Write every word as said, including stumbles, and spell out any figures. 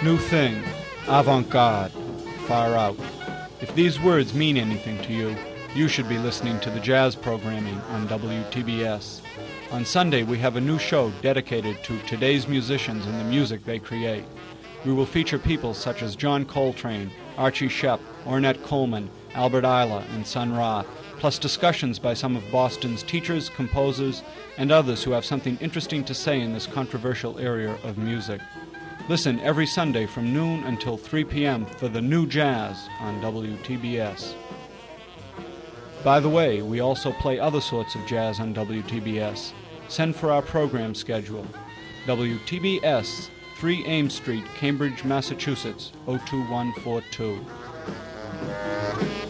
New thing, avant-garde, far out. If these words mean anything to you, you should be listening to the jazz programming on W T B S. On Sunday, we have a new show dedicated to today's musicians and the music they create. We will feature people such as John Coltrane, Archie Shepp, Ornette Coleman, Albert Ayla, and Sun Ra, plus discussions by some of Boston's teachers, composers, and others who have something interesting to say in this controversial area of music. Listen every Sunday from noon until three p.m. for the New Jazz on W T B S. By the way, we also play other sorts of jazz on W T B S. Send for our program schedule. W T B S, three Ames Street, Cambridge, Massachusetts, oh two one four two.